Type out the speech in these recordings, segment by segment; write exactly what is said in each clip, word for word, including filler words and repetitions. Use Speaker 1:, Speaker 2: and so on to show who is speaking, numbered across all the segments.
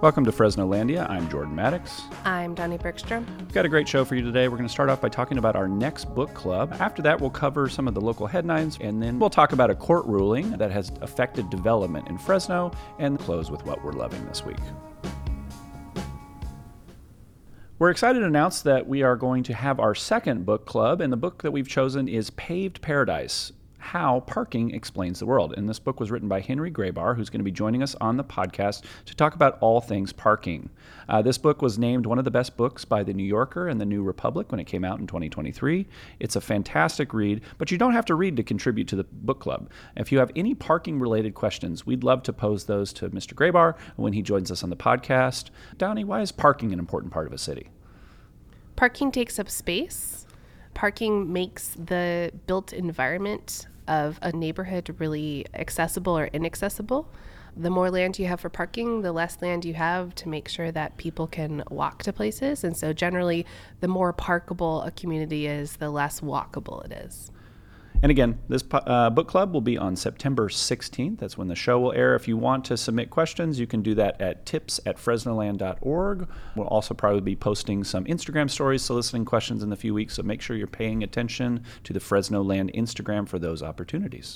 Speaker 1: Welcome to Fresno Landia. I'm Jordan Maddox.
Speaker 2: I'm Donnie Bergstrom.
Speaker 1: We've got a great show for you today. We're going to start off by talking about our next book club. After that, we'll cover some of the local headlines, and then we'll talk about a court ruling that has affected development in Fresno, and close with what we're loving this week. We're excited to announce that we are going to have our second book club, and the book that we've chosen is Paved Paradise: How Parking Explains the World. And this book was written by Henry Graybar, who's going to be joining us on the podcast to talk about all things parking. Uh, this book was named one of the best books by The New Yorker and The New Republic when it came out in twenty twenty-three. It's a fantastic read, but you don't have to read to contribute to the book club. If you have any parking-related questions, we'd love to pose those to Mister Graybar when he joins us on the podcast. Donnie, why is parking an important part of a city?
Speaker 2: Parking takes up space. Parking makes the built environment of a neighborhood really accessible or inaccessible. The more land you have for parking, the less land you have to make sure that people can walk to places. And so generally, the more parkable a community is, the less walkable it is.
Speaker 1: And again, this uh, book club will be on September sixteenth. That's when the show will air. If you want to submit questions, you can do that at tips at fresnoland dot org. We'll also probably be posting some Instagram stories soliciting questions in the few weeks, so make sure you're paying attention to the Fresno Land Instagram for those opportunities.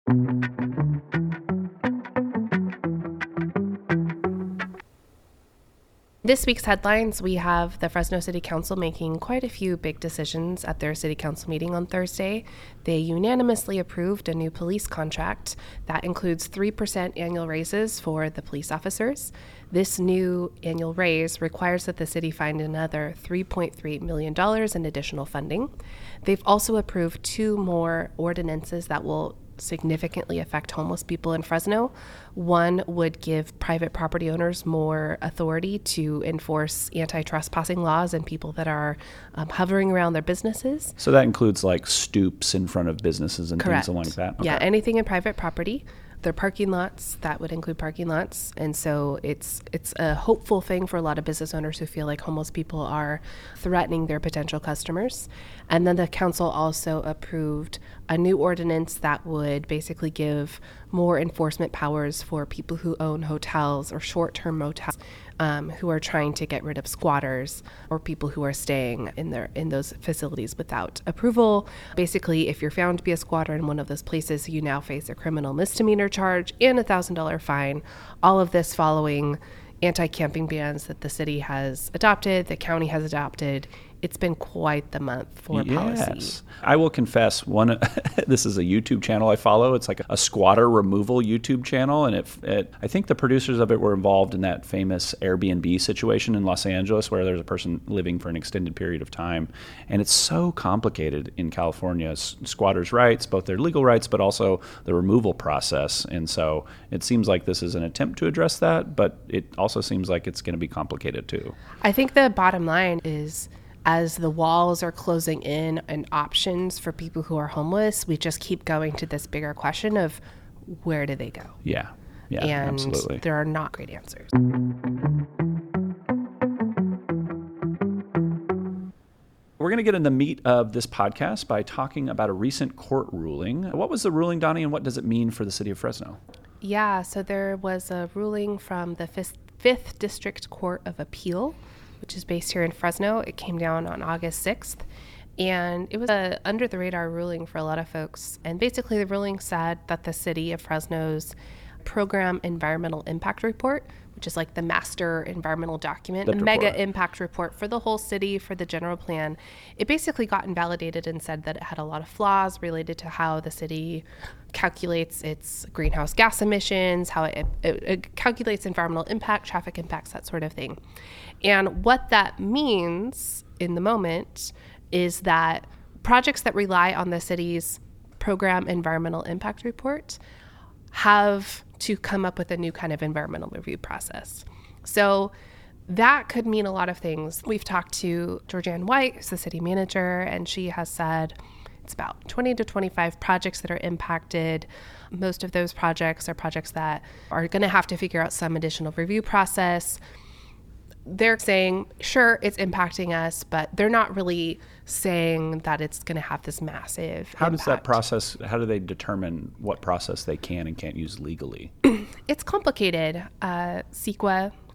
Speaker 2: This week's headlines, we have the Fresno City Council making quite a few big decisions at their City Council meeting on Thursday. They unanimously approved a new police contract that includes three percent annual raises for the police officers. This new annual raise requires that the city find another three point three million dollars in additional funding. They've also approved two more ordinances that will significantly affect homeless people in Fresno. One would give private property owners more authority to enforce anti-trespassing laws and people that are um, hovering around their businesses.
Speaker 1: So that includes like stoops in front of businesses and
Speaker 2: Correct.
Speaker 1: Things like that? Okay.
Speaker 2: Yeah, anything in private property. Their parking lots, that would include parking lots. And so it's it's a hopeful thing for a lot of business owners who feel like homeless people are threatening their potential customers. And then the council also approved a new ordinance that would basically give more enforcement powers for people who own hotels or short-term motels um, who are trying to get rid of squatters or people who are staying in their in those facilities without approval. Basically, if you're found to be a squatter in one of those places, you now face a criminal misdemeanor charge and a one thousand dollars fine. All of this following anti-camping bans that the city has adopted, the county has adopted. It's been quite the month for
Speaker 1: yes.
Speaker 2: policy.
Speaker 1: I will confess, one. This is a YouTube channel I follow. It's like a squatter removal YouTube channel, and it, it. I think the producers of it were involved in that famous Airbnb situation in Los Angeles, where there's a person living for an extended period of time, and it's so complicated in California. Squatters' rights, both their legal rights, but also the removal process, and so it seems like this is an attempt to address that, but it also seems like it's going to be complicated too.
Speaker 2: I think the bottom line is, as the walls are closing in and options for people who are homeless, we just keep going to this bigger question of where do they go?
Speaker 1: Yeah, yeah,
Speaker 2: and
Speaker 1: absolutely.
Speaker 2: There are not great answers.
Speaker 1: We're going to get in the meat of this podcast by talking about a recent court ruling. What was the ruling, Donnie, and what does it mean for the city of Fresno?
Speaker 2: Yeah, so there was a ruling from the fifth, fifth District Court of Appeal, which is based here in Fresno. It came down on August sixth, and it was a under-the-radar ruling for a lot of folks. And basically the ruling said that the city of Fresno's Program Environmental Impact Report, which is like the master environmental document,
Speaker 1: the
Speaker 2: a
Speaker 1: report.
Speaker 2: mega impact report for the whole city, for the general plan, it basically got invalidated and said that it had a lot of flaws related to how the city calculates its greenhouse gas emissions, how it, it, it calculates environmental impact, traffic impacts, that sort of thing. And what that means in the moment is that projects that rely on the city's Program Environmental Impact Report have to come up with a new kind of environmental review process. So that could mean a lot of things. We've talked to Georgianne White, who's the city manager, and she has said it's about twenty to twenty-five projects that are impacted. Most of those projects are projects that are going to have to figure out some additional review process. They're saying, sure, it's impacting us, but they're not really saying that it's going to have this massive
Speaker 1: How
Speaker 2: impact.
Speaker 1: does that process, how do they determine what process they can and can't use legally?
Speaker 2: It's complicated. Uh, CEQA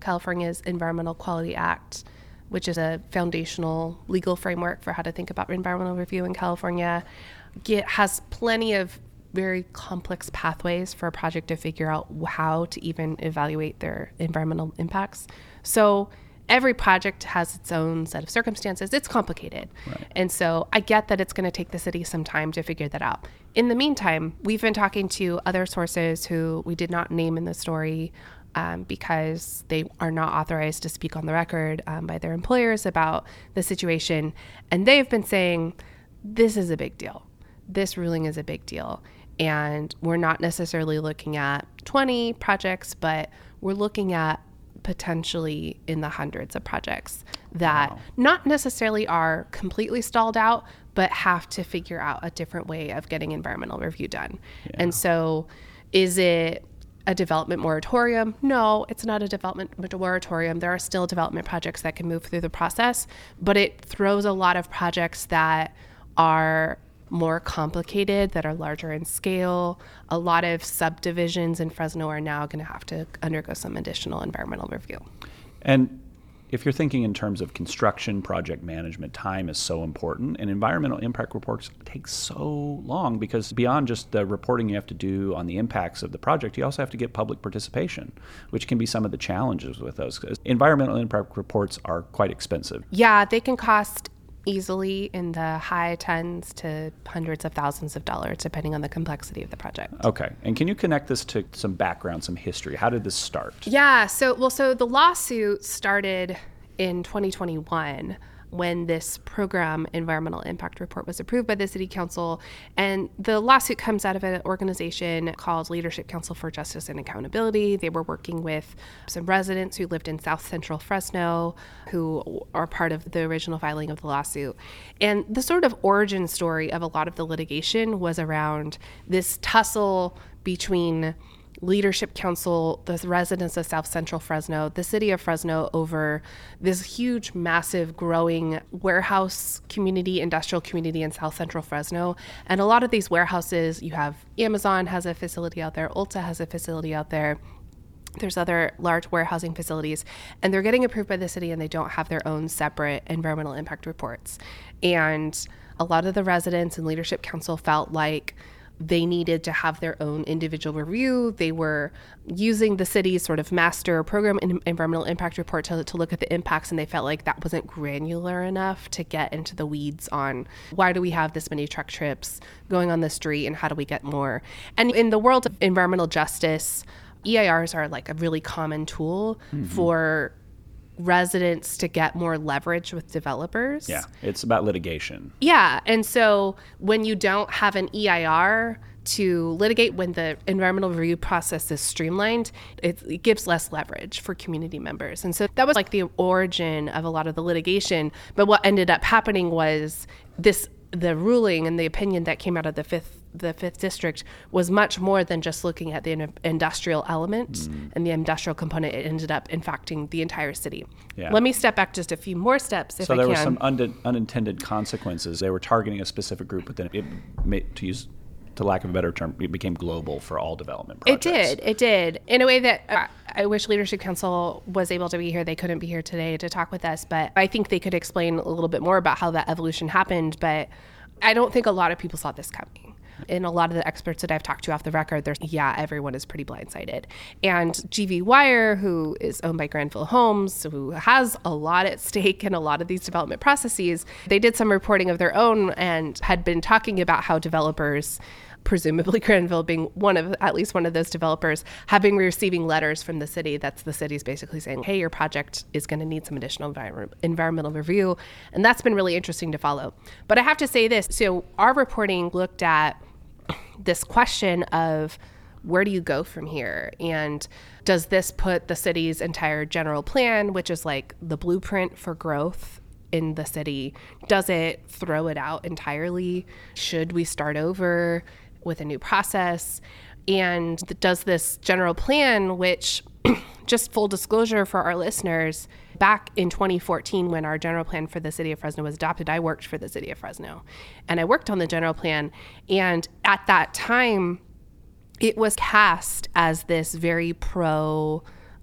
Speaker 2: California's Environmental Quality Act, which is a foundational legal framework for how to think about environmental review in California, get, has plenty of very complex pathways for a project to figure out how to even evaluate their environmental impacts. So every project has its own set of circumstances. It's complicated.
Speaker 1: Right.
Speaker 2: And so I get that it's going to take the city some time to figure that out. In the meantime, we've been talking to other sources who we did not name in the story um, because they are not authorized to speak on the record um, by their employers about the situation. And they've been saying, this is a big deal. This ruling is a big deal. And we're not necessarily looking at twenty projects, but we're looking at potentially in the hundreds of projects that
Speaker 1: Wow.
Speaker 2: not necessarily are completely stalled out, but have to figure out a different way of getting environmental review done.
Speaker 1: Yeah.
Speaker 2: And so is it a development moratorium? No, it's not a development moratorium. There are still development projects that can move through the process, but it throws a lot of projects that are more complicated, that are larger in scale. A lot of subdivisions in Fresno are now going to have to undergo some additional environmental review.
Speaker 1: And if you're thinking in terms of construction, project management, time is so important. And environmental impact reports take so long because beyond just the reporting you have to do on the impacts of the project, you also have to get public participation, which can be some of the challenges with those. Environmental impact reports are quite expensive.
Speaker 2: Yeah, they can cost easily in the high tens to hundreds of thousands of dollars, depending on the complexity of the project.
Speaker 1: Okay. And can you connect this to some background, some history? How did this start?
Speaker 2: Yeah. So, well, so the lawsuit started in twenty twenty-one when this program, Environmental Impact Report, was approved by the City Council. And the lawsuit comes out of an organization called Leadership Council for Justice and Accountability. They were working with some residents who lived in South Central Fresno, who are part of the original filing of the lawsuit. And the sort of origin story of a lot of the litigation was around this tussle between Leadership Council, the residents of South Central Fresno, the city of Fresno, over this huge, massive, growing warehouse community, industrial community in South Central Fresno. And a lot of these warehouses, you have Amazon has a facility out there, Ulta has a facility out there. There's other large warehousing facilities, and they're getting approved by the city, and they don't have their own separate environmental impact reports. And a lot of the residents and Leadership Council felt like they needed to have their own individual review. They were using the city's sort of master program and environmental impact report to, to look at the impacts, and they felt like that wasn't granular enough to get into the weeds on why do we have this many truck trips going on the street and how do we get more. And in the world of environmental justice, E I Rs are like a really common tool mm-hmm. for residents to get more leverage with developers.
Speaker 1: Yeah, it's about litigation.
Speaker 2: Yeah, and so when you don't have an E I R to litigate, when the environmental review process is streamlined, it, it gives less leverage for community members. And so that was like the origin of a lot of the litigation. But what ended up happening was this, the ruling and the opinion that came out of the fifth the fifth district was much more than just looking at the industrial element mm. and the industrial component. It ended up impacting the entire city. Yeah. Let me step back just a few more steps if
Speaker 1: so
Speaker 2: I can.
Speaker 1: So there were some un- unintended consequences. They were targeting a specific group, but then it made, to use, to lack of a better term, it became global for all development projects.
Speaker 2: It did. It did. In a way that uh, I wish Leadership Council was able to be here. They couldn't be here today to talk with us, but I think they could explain a little bit more about how that evolution happened. But I don't think a lot of people saw this coming. And a lot of the experts that I've talked to off the record, there's, yeah, everyone is pretty blindsided. And G V Wire, who is owned by Granville Homes, who has a lot at stake in a lot of these development processes, they did some reporting of their own and had been talking about how developers, presumably Granville being one of, at least one of those developers, have been receiving letters from the city. That's the city's basically saying, hey, your project is going to need some additional envir- environmental review. And that's been really interesting to follow. But I have to say this. So our reporting looked at this question of where do you go from here? And does this put the city's entire general plan, which is like the blueprint for growth in the city, does it throw it out entirely? Should we start over with a new process? And does this general plan, which just full disclosure for our listeners, back in twenty fourteen when our general plan for the city of Fresno was adopted, I worked for the city of Fresno and I worked on the general plan. And at that time, it was cast as this very pro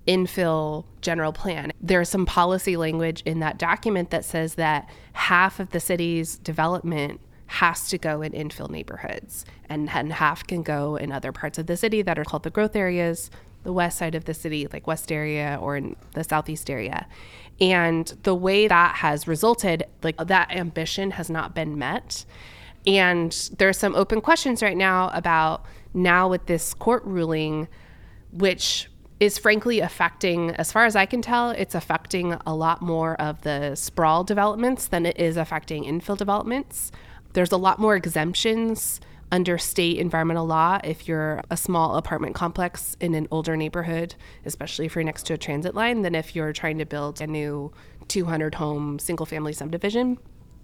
Speaker 2: infill general plan. There's some policy language in that document that says that half of the city's development has to go in infill neighborhoods, and, and half can go in other parts of the city that are called the growth areas, the west side of the city, like West area, or in the southeast area. And the way that has resulted, like that ambition has not been met. And there's some open questions right now about now with this court ruling, which is frankly affecting, as far as I can tell, it's affecting a lot more of the sprawl developments than it is affecting infill developments. There's a lot more exemptions under state environmental law if you're a small apartment complex in an older neighborhood, especially if you're next to a transit line, than if you're trying to build a new two hundred home single family subdivision.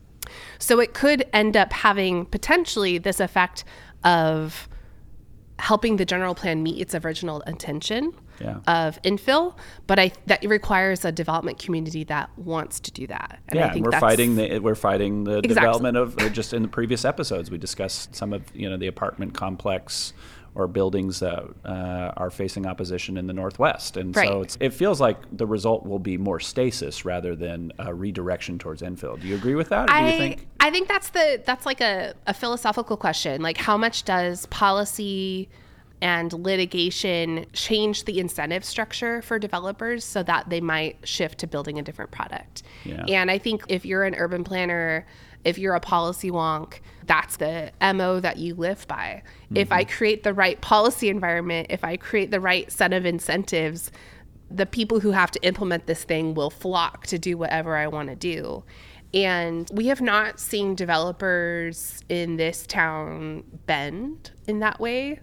Speaker 2: So it could end up having potentially this effect of helping the general plan meet its original intention yeah. of infill, but I that requires a development community that wants to do that. And
Speaker 1: yeah,
Speaker 2: I think
Speaker 1: we're
Speaker 2: that's,
Speaker 1: fighting the we're fighting the
Speaker 2: exactly.
Speaker 1: development of uh, just in the previous episodes we discussed some of you know the apartment complex or buildings that uh, are facing opposition in the Northwest, and
Speaker 2: right.
Speaker 1: so it's, it feels like the result will be more stasis rather than a redirection towards infill. Do you agree with that? Or
Speaker 2: I
Speaker 1: do you think?
Speaker 2: I think that's the that's like a, a philosophical question. Like, how much does policy and litigation change the incentive structure for developers so that they might shift to building a different product?
Speaker 1: Yeah.
Speaker 2: And I think if you're an urban planner, if you're a policy wonk, that's the M O that you live by. Mm-hmm. If I create the right policy environment, if I create the right set of incentives, the people who have to implement this thing will flock to do whatever I want to do. And we have not seen developers in this town bend in that way.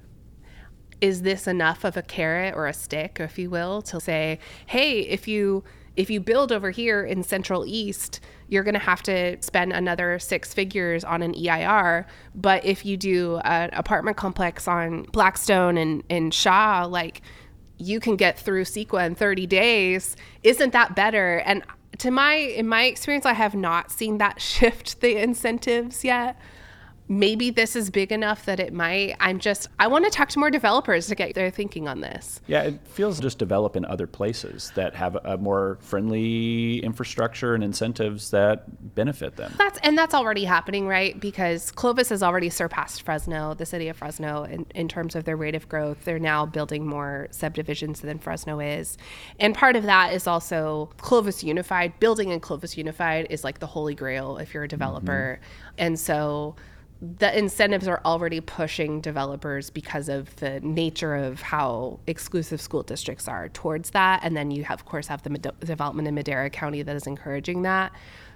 Speaker 2: Is this enough of a carrot or a stick, if you will, to say, hey, if you if you build over here in Central East, you're going to have to spend another six figures on an E I R. But if you do an apartment complex on Blackstone and, and Shaw, like, you can get through CEQA in thirty days. Isn't that better? And to my in my experience, I have not seen that shift the incentives yet. Maybe this is big enough that it might. I'm just, I want to talk to more developers to get their thinking on this.
Speaker 1: Yeah, it feels just develop in other places that have a more friendly infrastructure and incentives that benefit them.
Speaker 2: That's and that's already happening, right? Because Clovis has already surpassed Fresno, the city of Fresno, in, in terms of their rate of growth. They're now building more subdivisions than Fresno is. And part of that is also Clovis Unified. Building in Clovis Unified is like the holy grail if you're a developer. Mm-hmm. And so the incentives are already pushing developers because of the nature of how exclusive school districts are towards that. And then you have, of course, have the Med- development in Madera County that is encouraging that.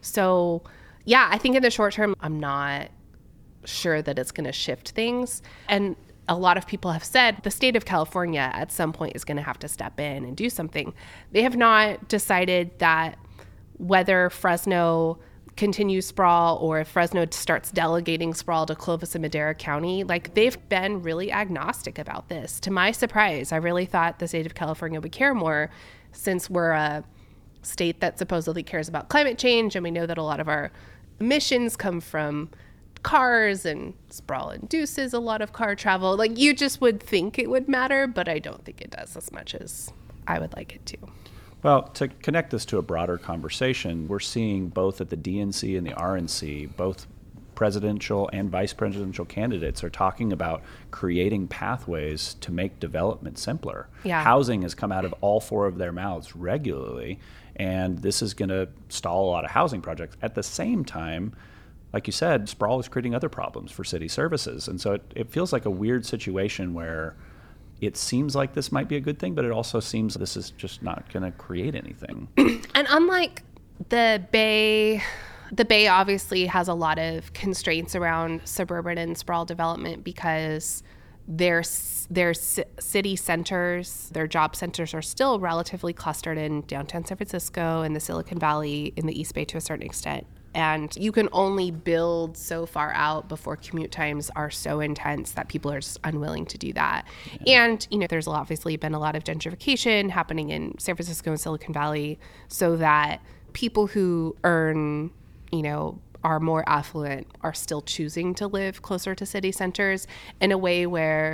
Speaker 2: So, yeah, I think in the short term, I'm not sure that it's going to shift things. And a lot of people have said the state of California at some point is going to have to step in and do something. They have not decided that whether Fresno continue sprawl or if Fresno starts delegating sprawl to Clovis and Madera County. Like, they've been really agnostic about this. To my surprise, I really thought the state of California would care more, since we're a state that supposedly cares about climate change, and we know that a lot of our emissions come from cars, and sprawl induces a lot of car travel. Like, you just would think it would matter, but I don't think it does as much as I would like it to.
Speaker 1: Well, to connect this to a broader conversation, we're seeing both at the D N C and the R N C, both presidential and vice presidential candidates are talking about creating pathways to make development simpler.
Speaker 2: Yeah.
Speaker 1: Housing has come out of all four of their mouths regularly, and this is going to stall a lot of housing projects. At the same time, like you said, sprawl is creating other problems for city services. And so it, it feels like a weird situation where it seems like this might be a good thing, but it also seems this is just not going to create anything.
Speaker 2: And unlike the Bay, the Bay obviously has a lot of constraints around suburban and sprawl development because their their city centers, their job centers are still relatively clustered in downtown San Francisco and the Silicon Valley, in the East Bay to a certain extent. And you can only build so far out before commute times are so intense that people are just unwilling to do that. Yeah. And, you know, there's obviously been a lot of gentrification happening in San Francisco and Silicon Valley, so that people who earn, you know, are more affluent are still choosing to live closer to city centers in a way where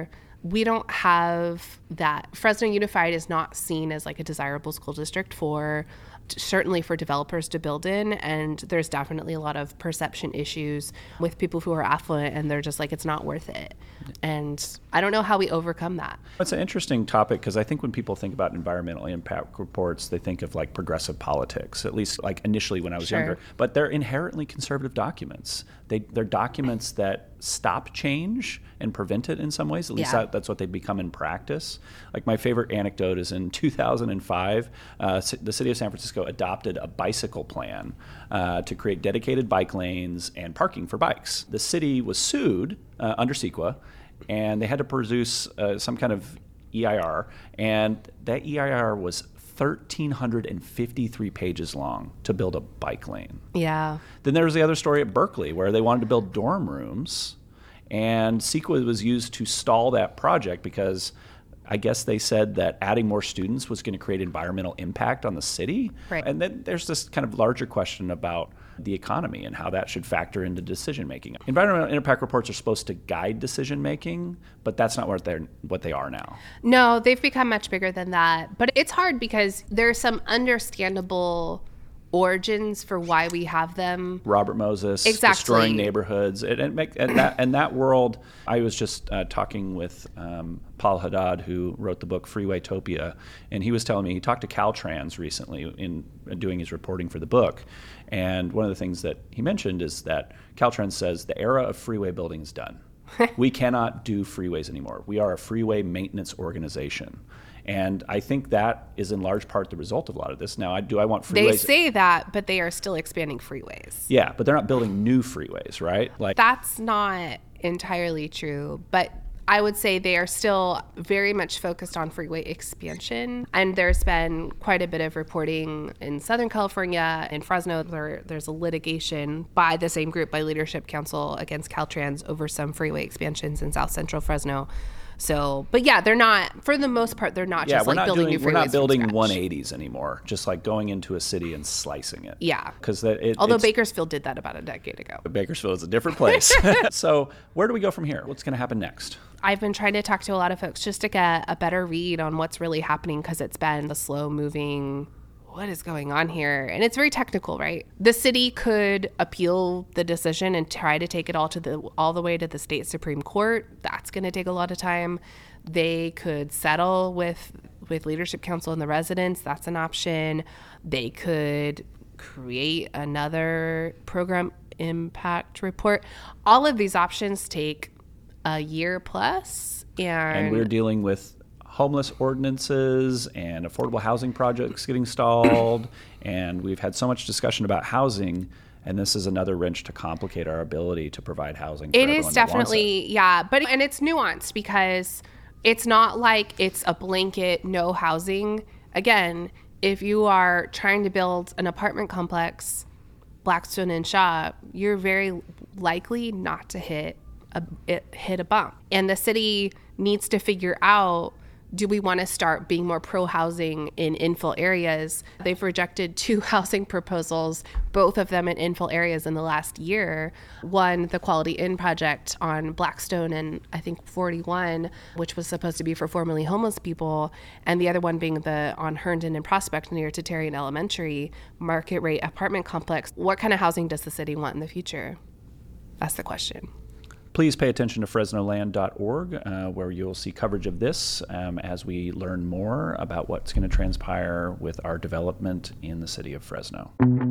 Speaker 2: we don't have that. Fresno Unified is not seen as like a desirable school district for, certainly for developers to build in. And there's definitely a lot of perception issues with people who are affluent, and they're just like, it's not worth it. And I don't know how we overcome that.
Speaker 1: It's an interesting topic because I think when people think about environmental impact reports, they think of like progressive politics, at least like initially when I was
Speaker 2: Sure.
Speaker 1: younger. But they're inherently conservative documents. They, they're documents that stop change and prevent it in some ways. At least
Speaker 2: Yeah.
Speaker 1: that, that's what they become in practice. Like my favorite anecdote is in two thousand five, uh, the city of San Francisco adopted a bicycle plan uh, to create dedicated bike lanes and parking for bikes. The city was sued uh, under CEQA, and they had to produce uh, some kind of E I R, and that E I R was one thousand three hundred fifty-three pages long to build a bike lane.
Speaker 2: Yeah.
Speaker 1: Then there was the other story at Berkeley where they wanted to build dorm rooms, and CEQA was used to stall that project because I guess they said that adding more students was going to create environmental impact on the city.
Speaker 2: Right.
Speaker 1: And then there's this kind of larger question about the economy and how that should factor into decision making. Environmental impact reports are supposed to guide decision making, but that's not what they're what they are now.
Speaker 2: No, they've become much bigger than that. But it's hard because there's some understandable origins for why we have them.
Speaker 1: Robert Moses,
Speaker 2: Exactly.
Speaker 1: destroying neighborhoods, and, and, make, and that and that world. I was just uh, talking with um, Paul Haddad, who wrote the book Freewaytopia, and he was telling me he talked to Caltrans recently in doing his reporting for the book, and one of the things that he mentioned is that Caltrans says the era of freeway building is done. We cannot do freeways anymore. We are a freeway maintenance organization. And I think that is in large part the result of a lot of this. Now, I, do I want freeways?
Speaker 2: They say that, but they are still expanding freeways.
Speaker 1: Yeah, but they're not building new freeways, right? Like
Speaker 2: That's not entirely true, but I would say they are still very much focused on freeway expansion. And there's been quite a bit of reporting in Southern California, in Fresno. There, there's a litigation by the same group, by Leadership Council, against Caltrans over some freeway expansions in South Central Fresno. So, but yeah, they're not, for the most part, they're not
Speaker 1: yeah,
Speaker 2: just
Speaker 1: we're
Speaker 2: like
Speaker 1: not
Speaker 2: building
Speaker 1: doing,
Speaker 2: new freeways
Speaker 1: we're not building
Speaker 2: from scratch.
Speaker 1: one eighties anymore. Just like going into a city and slicing it.
Speaker 2: Yeah.
Speaker 1: Because that it,
Speaker 2: Although
Speaker 1: it's,
Speaker 2: Bakersfield did that about a decade ago.
Speaker 1: Bakersfield is a different place. So where do we go from here? What's going to happen next?
Speaker 2: I've been trying to talk to a lot of folks just to get a better read on what's really happening, because it's been the slow moving, what is going on here? And it's very technical, right? The city could appeal the decision and try to take it all to the all the way to the state Supreme Court. That's going to take a lot of time. They could settle with with Leadership Council and the residents. That's an option. They could create another program impact report. All of these options take a year plus, and,
Speaker 1: And we're dealing with homeless ordinances and affordable housing projects getting stalled. And we've had so much discussion about housing, and this is another wrench to complicate our ability to provide housing for
Speaker 2: it
Speaker 1: everyone
Speaker 2: is
Speaker 1: that wants
Speaker 2: definitely, yeah. But and it's nuanced because it's not like it's a blanket no housing. Again, if you are trying to build an apartment complex, Blackstone and Shaw, you're very likely not to hit a it, hit a bump. And the city needs to figure out, do we want to start being more pro-housing in infill areas? They've rejected two housing proposals, both of them in infill areas in the last year. One, the Quality Inn project on Blackstone and I think forty-one, which was supposed to be for formerly homeless people, and the other one being the on Herndon and Prospect near Tatarian Elementary market rate apartment complex. What kind of housing does the city want in the future? That's the question.
Speaker 1: Please pay attention to Fresno land dot org, uh, where you'll see coverage of this um, as we learn more about what's going to transpire with our development in the city of Fresno.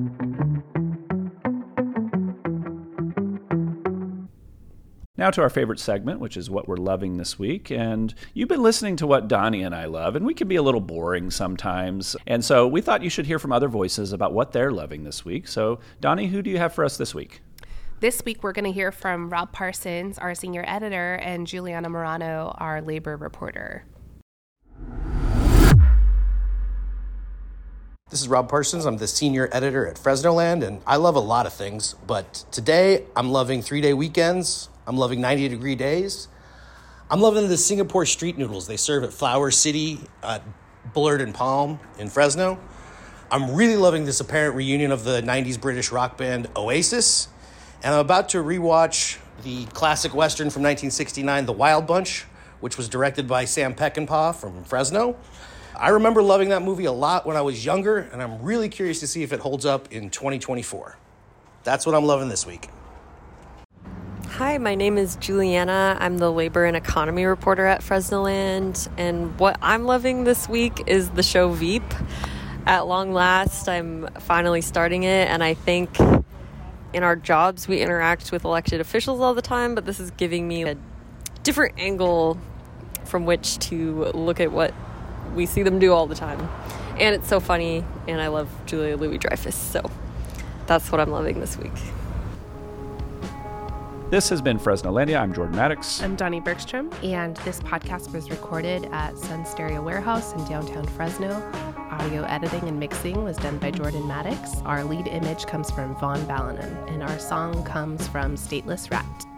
Speaker 1: Now to our favorite segment, which is what we're loving this week. And you've been listening to what Donnie and I love, and we can be a little boring sometimes. And so we thought you should hear from other voices about what they're loving this week. So Donnie, who do you have for us this week?
Speaker 2: This week, we're going to hear from Rob Parsons, our senior editor, and Juliana Morano, our labor reporter.
Speaker 3: This is Rob Parsons. I'm the senior editor at Fresno Land, and I love a lot of things. But today, I'm loving three-day weekends. I'm loving ninety-degree days. I'm loving the Singapore street noodles they serve at Flower City, uh, Bullard and Palm in Fresno. I'm really loving this apparent reunion of the nineties British rock band Oasis. And I'm about to rewatch the classic Western from nineteen sixty-nine, The Wild Bunch, which was directed by Sam Peckinpah from Fresno. I remember loving that movie a lot when I was younger, and I'm really curious to see if it holds up in twenty twenty-four. That's what I'm loving this week.
Speaker 4: Hi, my name is Juliana. I'm the labor and economy reporter at Fresnoland, and what I'm loving this week is the show Veep. At long last, I'm finally starting it, and I think in our jobs we interact with elected officials all the time, but this is giving me a different angle from which to look at what we see them do all the time. And it's so funny, and I love Julia Louis-Dreyfus, so that's what I'm loving this week.
Speaker 1: This has been Fresnolandia. I'm Jordan Maddox.
Speaker 2: I'm Donnie Bergstrom, and this podcast was recorded at Sun Stereo Warehouse in downtown Fresno. Audio editing and mixing was done by Jordan Maddox. Our lead image comes from Vaughn Ballinon, and our song comes from Stateless Rat.